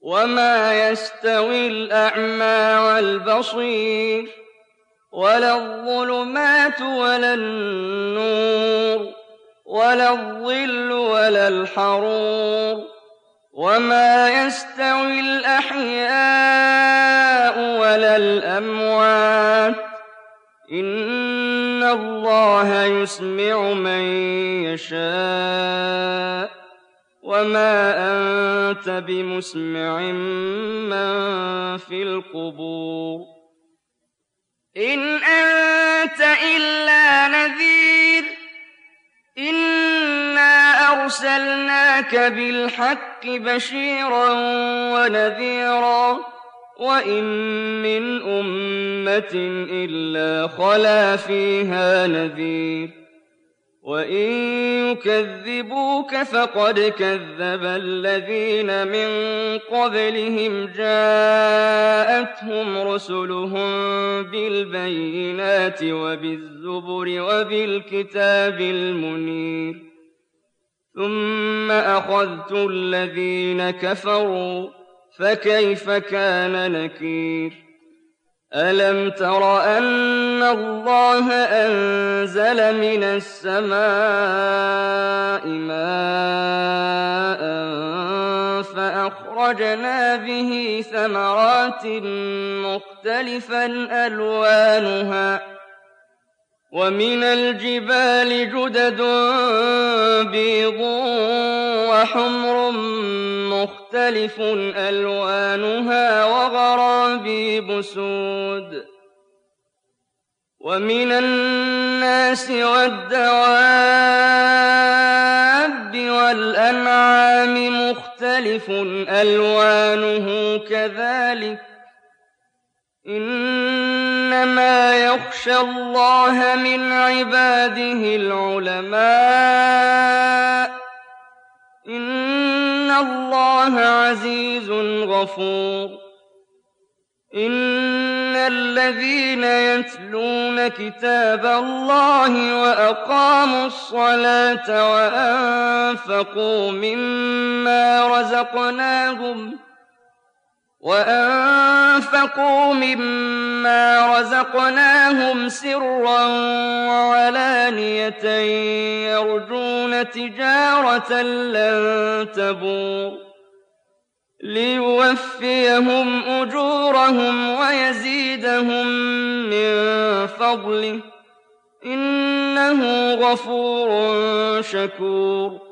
وما يستوي الأعمى والبصير ولا الظلمات ولا النور ولا الظل ولا الحرور وما يستوي الأحياء ولا الأموات إن الله يسمع من يشاء وما أنت بمسمع من في القبور إن أنت إلا نذير إنا أرسلناك بالحق بشيرا ونذيرا وإن من أمة إلا خلا فيها نذير وإن يكذبوك فقد كذب الذين من قبلهم جاءتهم رسلهم بالبينات وبالزبر وبالكتاب المنير ثم أخذت الذين كفروا فكيف كان نكير ألم تر أن الله أنزل من السماء ماء فأخرجنا به ثمرات مختلفا ألوانها ومن الجبال جدد بيض وحمر مختلف ألوانها وغرابيب سود ومن الناس والدواب والأنعام مختلف ألوانه كذلك إنما يخشى الله من عباده العلماء إن الله عزيز غفور إن الذين يتلون كتاب الله وأقاموا الصلاة وأنفقوا مما رزقناهم سرا وعلانية يرجون تجارة لن تبور ليوفيهم أجورهم ويزيدهم من فضله إنه غفور شكور